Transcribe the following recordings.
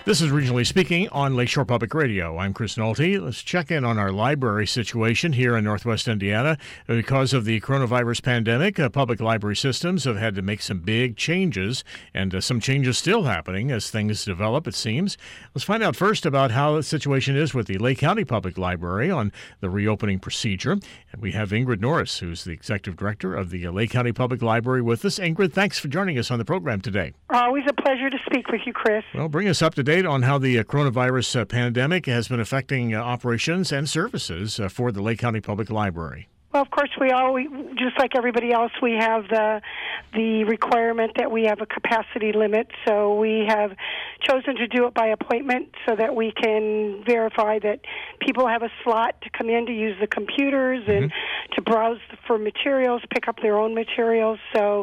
This is Regionally Speaking on Lakeshore Public Radio. I'm Chris Nolte. Let's check in on our library situation here in Northwest Indiana. Because of the coronavirus pandemic, public library systems have had to make some big changes, and some changes still happening as things develop, it seems. Let's find out first about how the situation is with the Lake County Public Library on the reopening procedure. And we have Ingrid Norris, who's the Executive Director of the Lake County Public Library, with us. Ingrid, thanks for joining us on the program today. Always a pleasure to speak with you, Chris. Well, bring us up to date on how the coronavirus pandemic has been affecting operations and services for the Lake County Public Library. Well, of course, we just like everybody else, we have the requirement that we have a capacity limit. So we have chosen to do it by appointment so that we can verify that people have a slot to come in to use the computers and to browse for materials, pick up their own materials. So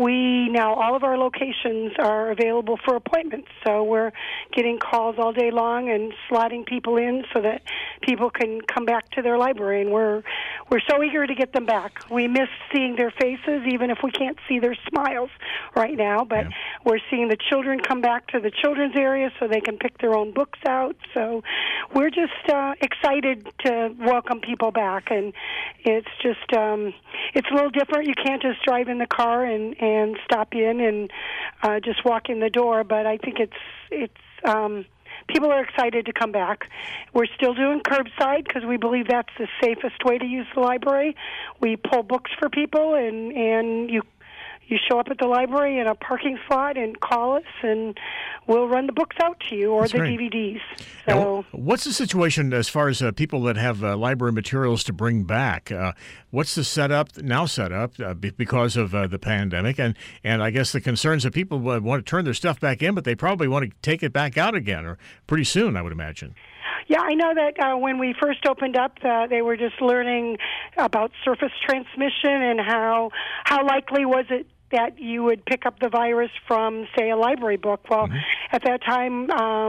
all of our locations are available for appointments. So we're getting calls all day long and slotting people in so that people can come back to their library, and we're so eager to get them back. We miss seeing their faces, even if we can't see their smiles right now, but we're seeing the children come back to the children's area so they can pick their own books out. So we're just excited to welcome people back, and it's just it's a little different. You can't just drive in the car and stop in and just walk in the door, but I think it's people are excited to come back. We're still doing curbside because we believe that's the safest way to use the library. We pull books for people, and you show up at the library in a parking slot and call us, and we'll run the books out to you, or That's the great. DVDs. Now, So, what's the situation as far as people that have library materials to bring back? What's the setup because of the pandemic? And I guess the concerns that people want to turn their stuff back in, but they probably want to take it back out again, or pretty soon, I would imagine. yeah, I know that when we first opened up, they were just learning about surface transmission and how likely was it that you would pick up the virus from, say, a library book. Well, at that time,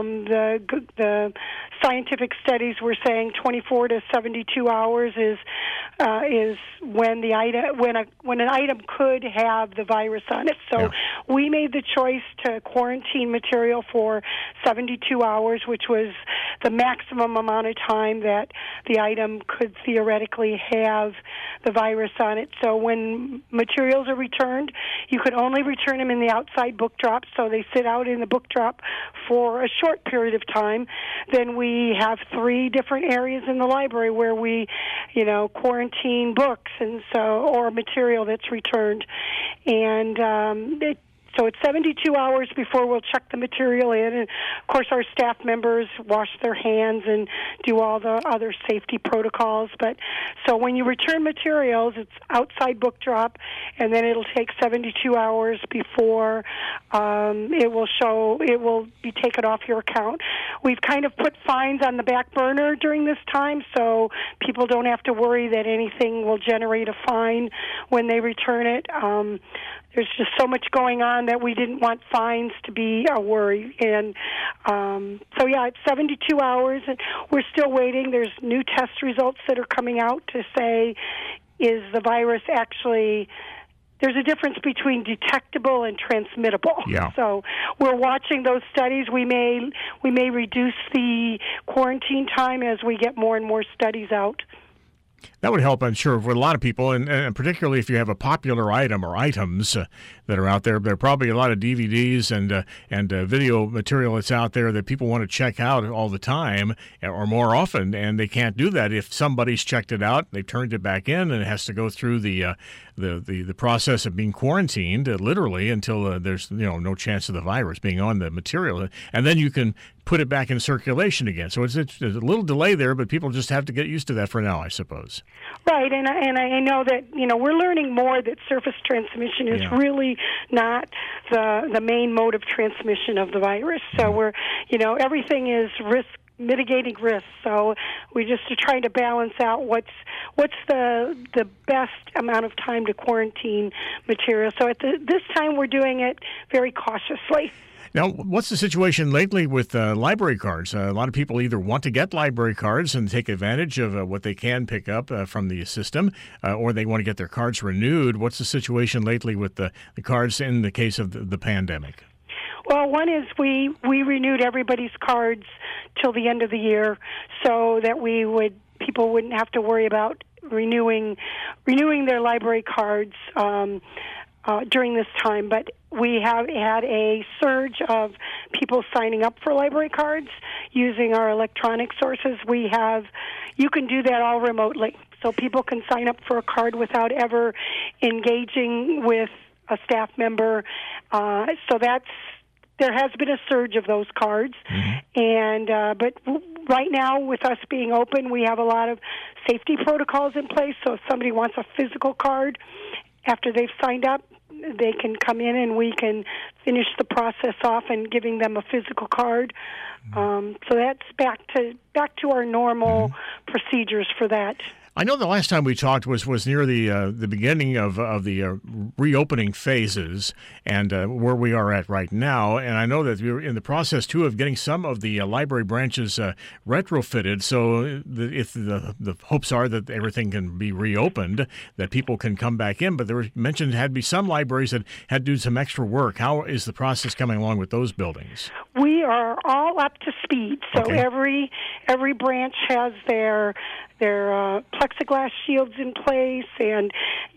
the scientific studies were saying 24 to 72 hours is when an item could have the virus on it. So we made the choice to quarantine material for 72 hours, which was the maximum amount of time that the item could theoretically have the virus on it. So when materials are returned, you could only return them in the outside book drop, so they sit out in the book drop for a short period of time. Then we have 3 different areas in the library where we, quarantine books or material that's returned. And so it's 72 hours before we'll check the material in. And, of course, our staff members wash their hands and do all the other safety protocols. But so when you return materials, it's outside book drop, and then it'll take 72 hours before it will be taken off your account. We've kind of put fines on the back burner during this time, so people don't have to worry that anything will generate a fine when they return it. There's just so much going on that we didn't want fines to be a worry. And it's 72 hours, and we're still waiting. There's new test results that are coming out to say, is the virus actually... There's a difference between detectable and transmittable. Yeah. So we're watching those studies. We may reduce the quarantine time as we get more and more studies out. That would help, I'm sure, for a lot of people, and particularly if you have a popular item or items that are out there. There are probably a lot of DVDs and video material that's out there that people want to check out all the time or more often, and they can't do that if somebody's checked it out, they've turned it back in, and it has to go through the process of being quarantined, literally, until there's no chance of the virus being on the material, and then you can put it back in circulation again. So it's a little delay there, but people just have to get used to that for now, I suppose. Right, and I know that we're learning more that surface transmission is really not the main mode of transmission of the virus. So we're everything is mitigating risk. So we just are trying to balance out what's the best amount of time to quarantine material. So at this time we're doing it very cautiously. Now, what's the situation lately with library cards? A lot of people either want to get library cards and take advantage of what they can pick up from the system, or they want to get their cards renewed. What's the situation lately with the cards in the case of the pandemic? Well, one is we renewed everybody's cards till the end of the year, so that people wouldn't have to worry about renewing their library cards during this time. But we have had a surge of people signing up for library cards using our electronic sources. You can do that all remotely, so people can sign up for a card without ever engaging with a staff member. So there has been a surge of those cards, and but right now, with us being open, we have a lot of safety protocols in place. So if somebody wants a physical card after they've signed up, they can come in and we can finish the process off and giving them a physical card. So that's back to our normal procedures for that. I know the last time we talked was near the beginning of the reopening phases and where we are at right now. And I know that we're in the process, too, of getting some of the library branches retrofitted. So if the hopes are that everything can be reopened, that people can come back in. But there was mentioned had to be some libraries that had to do some extra work. How is the process coming along with those buildings? We are all up to speed. So every branch has their plexiglass shields in place, and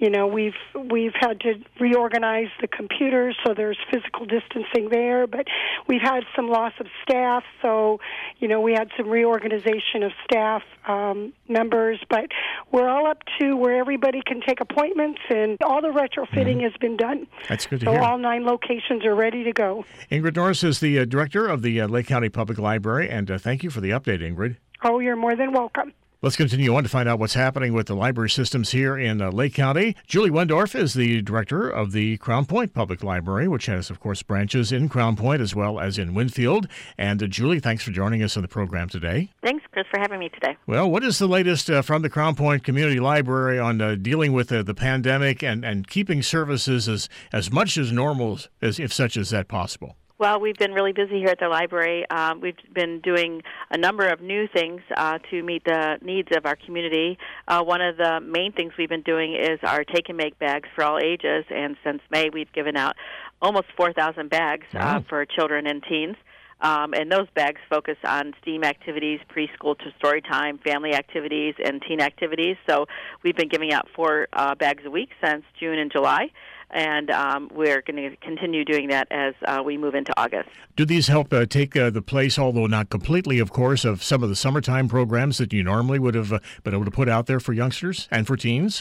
we've had to reorganize the computers so there's physical distancing there. But we've had some loss of staff, so we had some reorganization of staff members. But we're all up to where everybody can take appointments, and all the retrofitting has been done. That's good to hear. So all 9 locations are ready to go. Ingrid Norris is the director of the Lake County Public Library, and thank you for the update, Ingrid. Oh, you're more than welcome. Let's continue on to find out what's happening with the library systems here in Lake County. Julie Wendorf is the director of the Crown Point Public Library, which has, of course, branches in Crown Point as well as in Winfield. And Julie, thanks for joining us on the program today. Thanks, Chris, for having me today. Well, what is the latest from the Crown Point Community Library on dealing with the pandemic and keeping services as much as normal as if such as that possible? Well, we've been really busy here at the library. We've been doing a number of new things to meet the needs of our community. One of the main things we've been doing is our Take and Make bags for all ages, and since May we've given out almost 4,000 bags for children and teens. And those bags focus on STEAM activities, preschool to story time, family activities, and teen activities. So we've been giving out 4 bags a week since June and July. And we're going to continue doing that as we move into August. Do these help take the place, although not completely, of course, of some of the summertime programs that you normally would have been able to put out there for youngsters and for teens?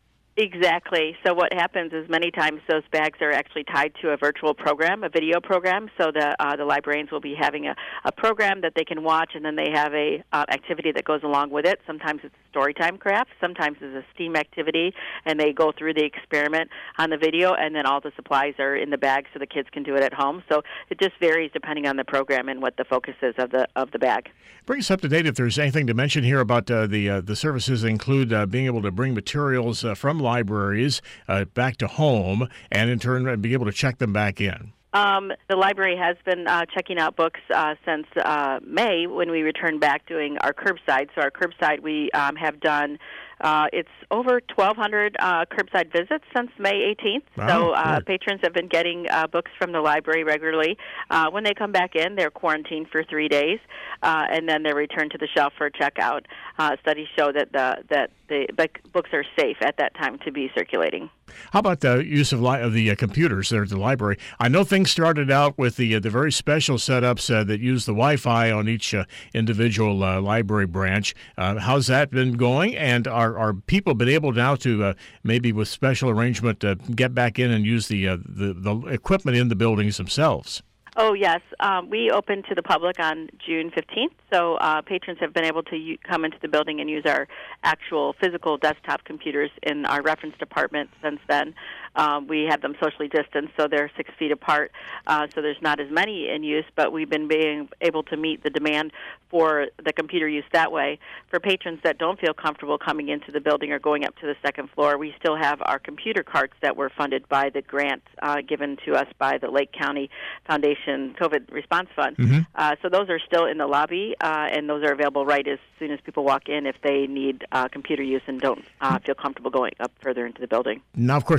Exactly. So what happens is many times those bags are actually tied to a virtual program, a video program. So the librarians will be having a program that they can watch, and then they have a activity that goes along with it. Sometimes it's storytime craft. Sometimes it's a STEAM activity, and they go through the experiment on the video, and then all the supplies are in the bag so the kids can do it at home. So it just varies depending on the program and what the focus is of the bag. Bring us up to date if there's anything to mention here about the services include being able to bring materials from libraries back to home and in turn be able to check them back in. The library has been checking out books since May when we returned back doing our curbside. So our curbside we have done it's over 1,200 curbside visits since May 18th. Wow, so patrons have been getting books from the library regularly. When they come back in, they're quarantined for 3 days, and then they're returned to the shelf for checkout. Studies show that the books are safe at that time to be circulating. How about the use of the computers there at the library? I know things started out with the very special setups that use the Wi-Fi on each individual library branch. How's that been going? And are people been able now to maybe with special arrangement get back in and use the equipment in the buildings themselves? Oh, yes. We opened to the public on June 15th, so patrons have been able to come into the building and use our actual physical desktop computers in our reference department since then. We have them socially distanced, so they're 6 feet apart, so there's not as many in use, but we've been being able to meet the demand for the computer use that way. For patrons that don't feel comfortable coming into the building or going up to the second floor, we still have our computer carts that were funded by the grant given to us by the Lake County Foundation COVID Response Fund. Mm-hmm. So those are still in the lobby, and those are available right as soon as people walk in if they need computer use and don't feel comfortable going up further into the building. Now, of course, we have the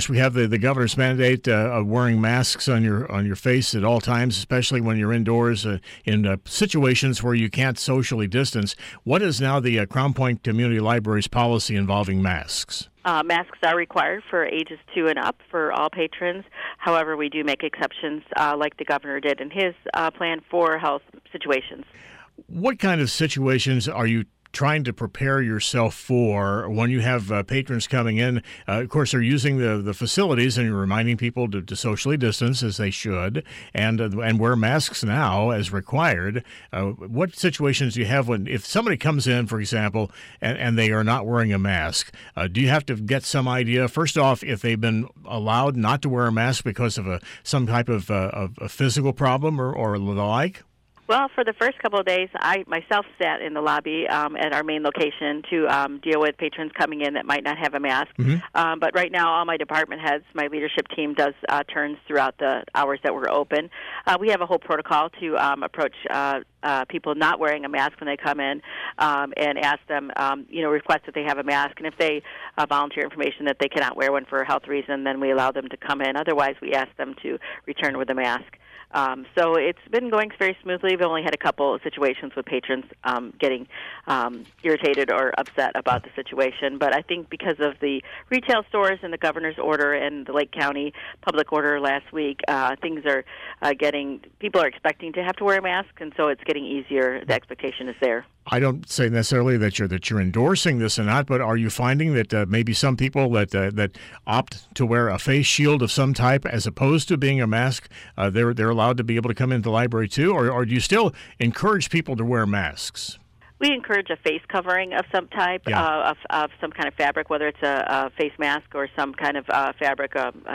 the governor's mandate of wearing masks on your face at all times, especially when you're indoors in situations where you can't socially distance. What is now the Crown Point Community Library's policy involving masks? Masks are required for ages 2 and up for all patrons. However, we do make exceptions, like the governor did in his plan for health situations. What kind of situations are you trying to prepare yourself for when you have patrons coming in? Of course, they're using the facilities, and you're reminding people to socially distance as they should, and wear masks now as required. What situations do you have if somebody comes in, for example, and they are not wearing a mask? Do you have to get some idea, first off, if they've been allowed not to wear a mask because of some type of a physical problem or the like? Well, for the first couple of days, I myself sat in the lobby at our main location to deal with patrons coming in that might not have a mask. Mm-hmm. But right now, all my department heads, my leadership team does turns throughout the hours that we're open. We have a whole protocol to approach people not wearing a mask when they come in and ask them, request that they have a mask. And if they volunteer information that they cannot wear one for a health reason, then we allow them to come in. Otherwise, we ask them to return with a mask. So it's been going very smoothly. We've only had a couple of situations with patrons getting irritated or upset about the situation. But I think because of the retail stores and the governor's order and the Lake County public order last week, things are people are expecting to have to wear a mask, and so it's getting easier. The expectation is there. I don't say necessarily that you're endorsing this or not, but are you finding that maybe some people that opt to wear a face shield of some type as opposed to being a mask, they're allowed to be able to come into the library too, or do you still encourage people to wear masks? We encourage a face covering of some type, of some kind of fabric, whether it's a face mask or some kind of fabric,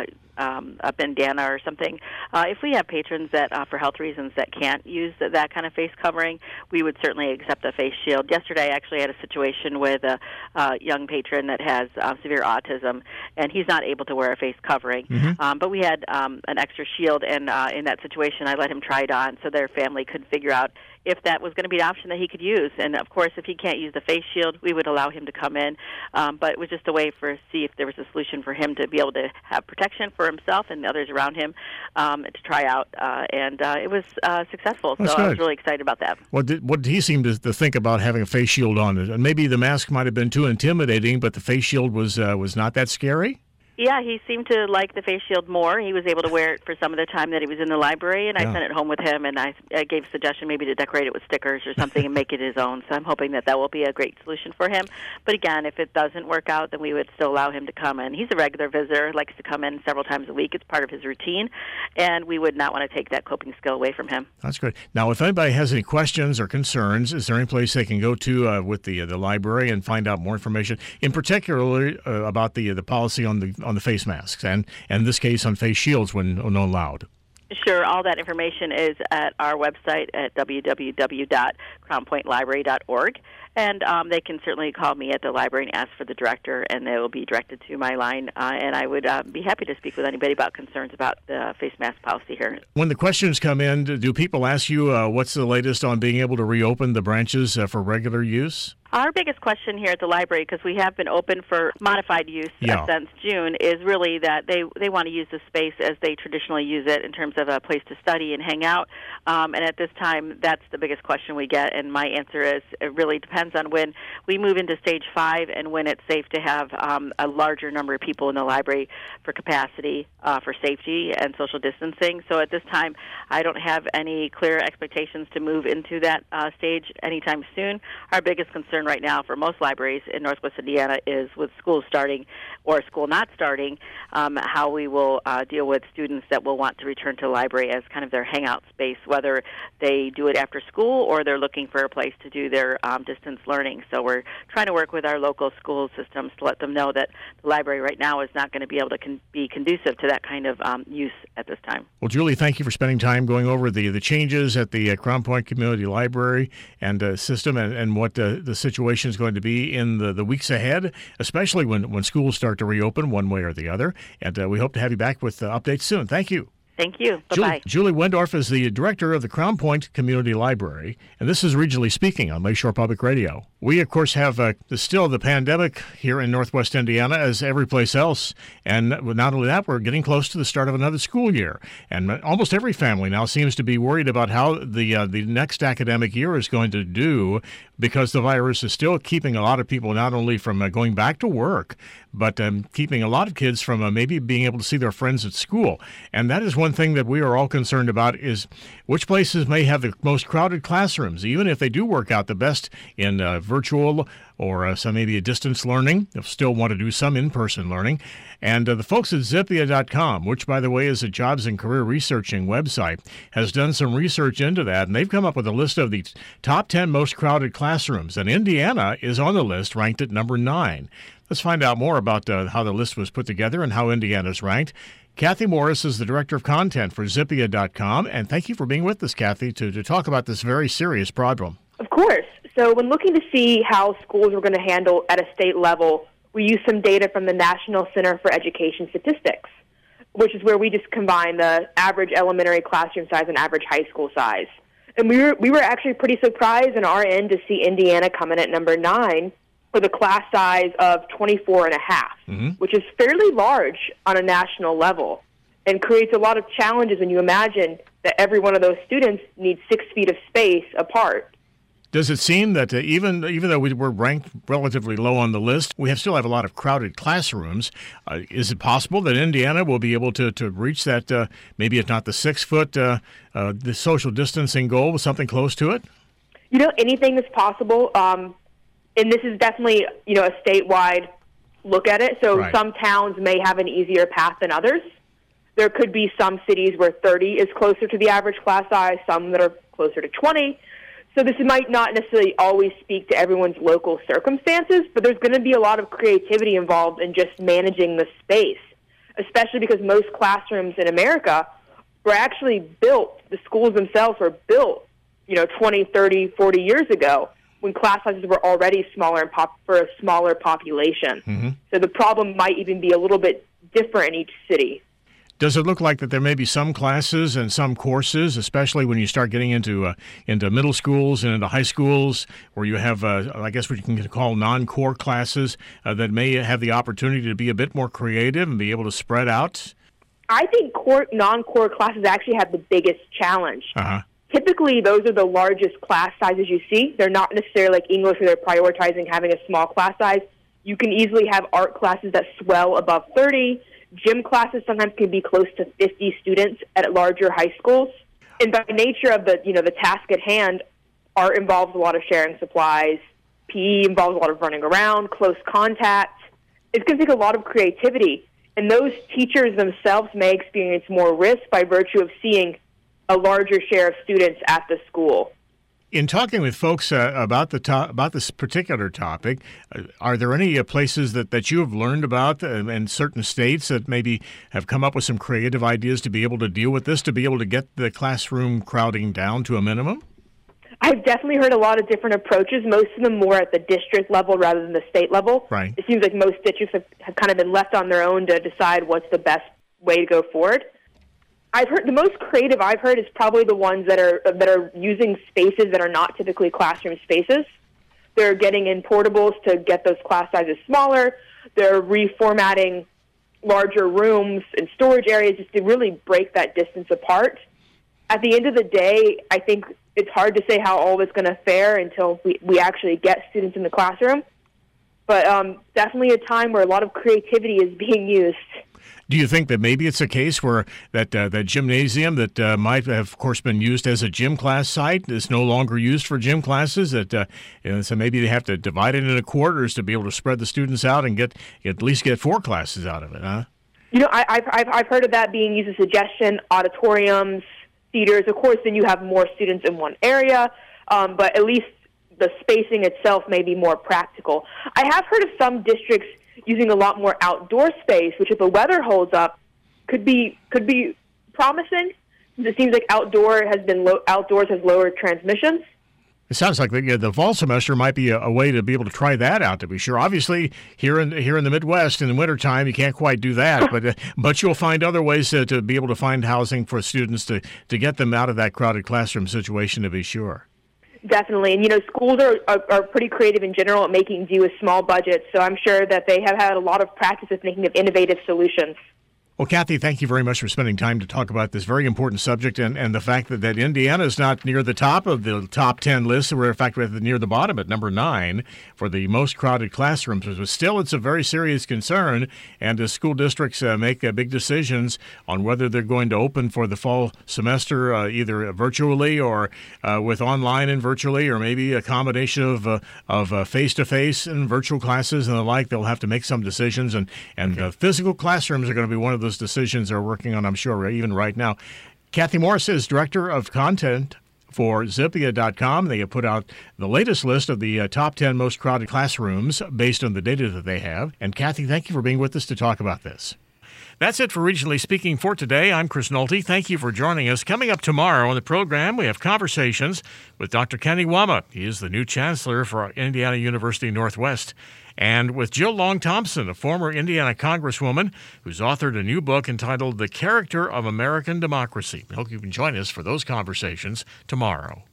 a bandana or something. If we have patrons that, for health reasons, that can't use that kind of face covering, we would certainly accept a face shield. Yesterday, I actually had a situation with a young patron that has severe autism, and he's not able to wear a face covering. Mm-hmm. But we had an extra shield, and in that situation, I let him try it on so their family could figure out if that was going to be an option that he could use. And, of course, if he can't use the face shield, we would allow him to come in. But it was just a way to see if there was a solution for him to be able to have protection for himself and others around him to try out. And it was successful. That's so good. I was really excited about that. What did he seem to think about having a face shield on? And maybe the mask might have been too intimidating, but the face shield was not that scary? Yeah, he seemed to like the face shield more. He was able to wear it for some of the time that he was in the library, and I sent it home with him, and I gave a suggestion maybe to decorate it with stickers or something and make it his own. So I'm hoping that will be a great solution for him. But again, if it doesn't work out, then we would still allow him to come in. He's a regular visitor, likes to come in several times a week. It's part of his routine, and we would not want to take that coping skill away from him. That's good. Now, if anybody has any questions or concerns, is there any place they can go to with the library and find out more information, in particular about the policy on the face masks and in this case on face shields when allowed? Sure. All that information is at our website at www.crownpointlibrary.org. And they can certainly call me at the library and ask for the director, and they will be directed to my line. And I would be happy to speak with anybody about concerns about the face mask policy here. When the questions come in, do people ask you what's the latest on being able to reopen the branches for regular use? Our biggest question here at the library, because we have been open for modified use since June, is really that they want to use the space as they traditionally use it in terms of a place to study and hang out. And at this time, that's the biggest question we get. And my answer is it really depends on when we move into Stage 5 and when it's safe to have a larger number of people in the library for capacity, for safety and social distancing. So at this time, I don't have any clear expectations to move into that stage anytime soon. Our biggest concern right now for most libraries in Northwest Indiana is with school starting or school not starting, how we will deal with students that will want to return to the library as kind of their hangout space, whether they do it after school or they're looking for a place to do their distance learning. So we're trying to work with our local school systems to let them know that the library right now is not going to be able to be conducive to that kind of use at this time. Well, Julie, thank you for spending time going over the changes at the Crown Point Community Library and system and what the situation is going to be in the weeks ahead, especially when schools start to reopen one way or the other. And we hope to have you back with updates soon. Thank you. Thank you. Bye-bye. Julie Wendorf is the director of the Crown Point Community Library, and this is Regionally Speaking on Lakeshore Public Radio. We, of course, have still the pandemic here in Northwest Indiana as every place else, and not only that, we're getting close to the start of another school year, and almost every family now seems to be worried about how the next academic year is going to do, because the virus is still keeping a lot of people not only from going back to work, but keeping a lot of kids from maybe being able to see their friends at school. And that is one thing that we are all concerned about, is which places may have the most crowded classrooms, even if they do work out the best in virtual or some maybe a distance learning. They'll still want to do some in-person learning. And the folks at Zippia.com, which, by the way, is a jobs and career researching website, has done some research into that, and they've come up with a list of the top 10 most crowded classrooms. And Indiana is on the list, ranked at number 9. Let's find out more about how the list was put together and how Indiana's ranked. Kathy Morris is the Director of Content for Zippia.com, and thank you for being with us, Kathy, to talk about this very serious problem. Of course. So when looking to see how schools are going to handle at a state level, we use some data from the National Center for Education Statistics, which is where we just combine the average elementary classroom size and average high school size. And we were actually pretty surprised on our end to see Indiana come in at number 9 with a class size of 24 and a half, which is fairly large on a national level and creates a lot of challenges when you imagine that every one of those students needs 6 feet of space apart. Does it seem that even though we were ranked relatively low on the list, we still have a lot of crowded classrooms? Is it possible that Indiana will be able to reach that, maybe if not the 6 foot, the social distancing goal, with something close to it? You know, anything is possible. And this is definitely, a statewide look at it. So Some towns may have an easier path than others. There could be some cities where 30 is closer to the average class size, some that are closer to 20. So this might not necessarily always speak to everyone's local circumstances, but there's going to be a lot of creativity involved in just managing the space, especially because most classrooms in America were actually built, the schools themselves were built, 20, 30, 40 years ago, when class sizes were already smaller for a smaller population. So the problem might even be a little bit different in each city. Does it look like that there may be some classes and some courses, especially when you start getting into middle schools and into high schools, where you have, I guess what you can call non-core classes, that may have the opportunity to be a bit more creative and be able to spread out? I think non-core classes actually have the biggest challenge. Typically, those are the largest class sizes you see. They're not necessarily like English, where they're prioritizing having a small class size. You can easily have art classes that swell above 30. Gym classes sometimes can be close to 50 students at larger high schools. And by nature of the task at hand, art involves a lot of sharing supplies. PE involves a lot of running around, close contact. It's going to take a lot of creativity. And those teachers themselves may experience more risk by virtue of seeing a larger share of students at the school. In talking with folks about this particular topic, are there any places that you have learned about in certain states that maybe have come up with some creative ideas to be able to deal with this, to be able to get the classroom crowding down to a minimum? I've definitely heard a lot of different approaches, most of them more at the district level rather than the state level. Right. It seems like most districts have kind of been left on their own to decide what's the best way to go forward. I've heard the most creative I've heard is probably the ones that are using spaces that are not typically classroom spaces. They're getting in portables to get those class sizes smaller. They're reformatting larger rooms and storage areas just to really break that distance apart. At the end of the day, I think it's hard to say how all this is going to fare until we actually get students in the classroom. But definitely a time where a lot of creativity is being used. Do you think that maybe it's a case where that gymnasium that might have, of course, been used as a gym class site is no longer used for gym classes? So maybe they have to divide it into quarters to be able to spread the students out and at least get 4 classes out of it, huh? I've heard of that being used as a suggestion. Auditoriums, theaters, of course, then you have more students in one area, but at least the spacing itself may be more practical. I have heard of some districts using a lot more outdoor space, which if the weather holds up, could be promising. It seems like outdoors has lowered transmissions. It sounds like the fall semester might be a way to be able to try that out, to be sure. Obviously, here in the Midwest in the wintertime, you can't quite do that, but you'll find other ways to be able to find housing for students to get them out of that crowded classroom situation, to be sure. Definitely. And, schools are pretty creative in general at making do with small budgets, so I'm sure that they have had a lot of practice with thinking of innovative solutions. Well, Kathy, thank you very much for spending time to talk about this very important subject and the fact that Indiana is not near the top of the top 10 list. We're, in fact, we're near the bottom at number 9 for the most crowded classrooms. But still, it's a very serious concern, and as school districts make big decisions on whether they're going to open for the fall semester either virtually or with online and virtually, or maybe a combination of face-to-face and virtual classes and the like, they'll have to make some decisions, and physical classrooms are going to be one of those decisions they're working on, I'm sure, even right now. Kathy Morris is Director of Content for Zippia.com. They have put out the latest list of the top 10 most crowded classrooms based on the data that they have. And Kathy, thank you for being with us to talk about this. That's it for Regionally Speaking for today. I'm Chris Nolte. Thank you for joining us. Coming up tomorrow on the program, we have conversations with Dr. Kenny Wama. He is the new chancellor for Indiana University Northwest. And with Jill Long Thompson, a former Indiana congresswoman who's authored a new book entitled The Character of American Democracy. I hope you can join us for those conversations tomorrow.